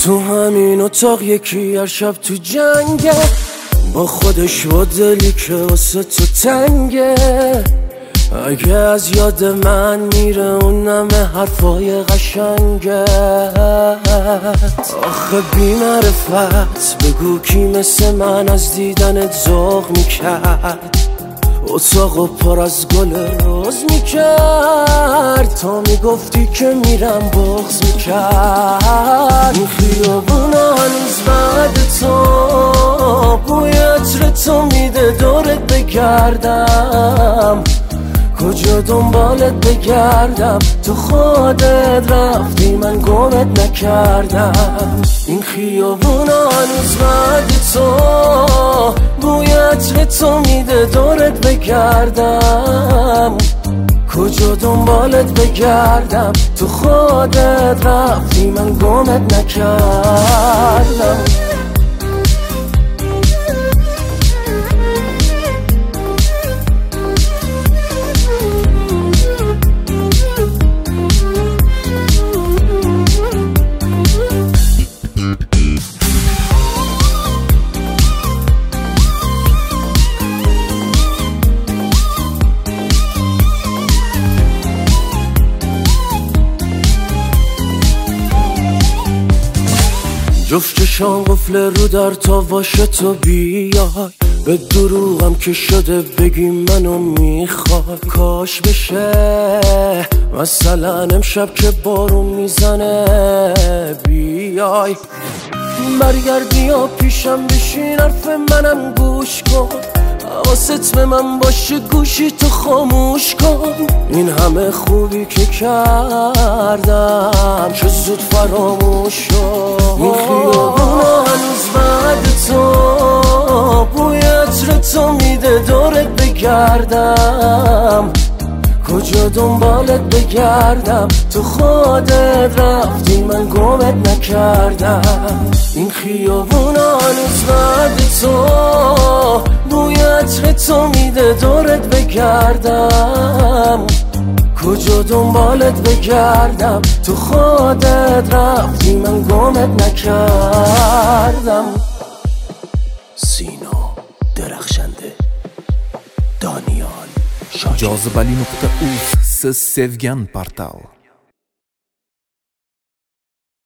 تو همین اتاق یکی هر شب تو جنگه، با خودش و دلی که واسه تو تنگه. اگه از یاد من میره اون همه حرفای قشنگه. آخه بی معرفت بگو کی مثل من از دیدنت ذوق میکرد، اتاقو پر از گل روز میکرد، تا میگفتی که میرم بغض میکرد. این خیابونا هنوز بعد تو بوی عطر تو میده دورت بگردم، کجا دنبالت بگردم؟ تو خودت رفتی من گمت نکردم. این خیابونا هنوز بعد تو بوی عطر تو میده دورت بگردم، کجا دنبالت بگردم؟ تو خودت رفتی من گمت نکردم. جفت چشام قفل رو در تا باشه تو بیای، به دروغم که شده بگی منو میخوای. کاش بشه مثلا امشب که بارون میزنه بیای، برگردی و پیشم بشین حرف منم گوش کن، حواست به من باشه گوشی تو خاموش کن. این همه خوبی که کردم چه زود فراموش شد. این خیابونا هنوز بعد تو بوی عطر تو میده دورت بگردم، کجا دنبالت بگردم؟ تو خودت رفتی من گمت نکردم. این خیابونا هنوز بعد تو بوی عطر تو میده دورت بگردم، کجا دنبالت بگردم؟ تو خودت رفتی من گمت نکردم. سینا درخشنده، Daniel Şahin. Cazibeli.uz Siz sevgen portal.